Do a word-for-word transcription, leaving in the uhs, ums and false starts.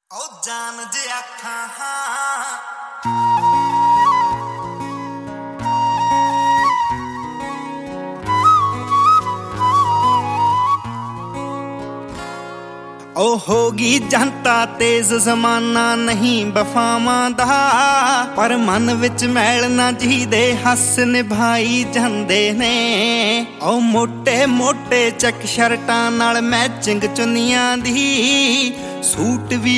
ओ जान जे आखा ओ होगी जनता तेज जमाना नहीं वफावां दा पर मन विच मैल ना जीदे हस निभाई जांदे ने ओ मोटे मोटे चक शर्टां नाल मैचिंग चुन्नियां दी सूट भी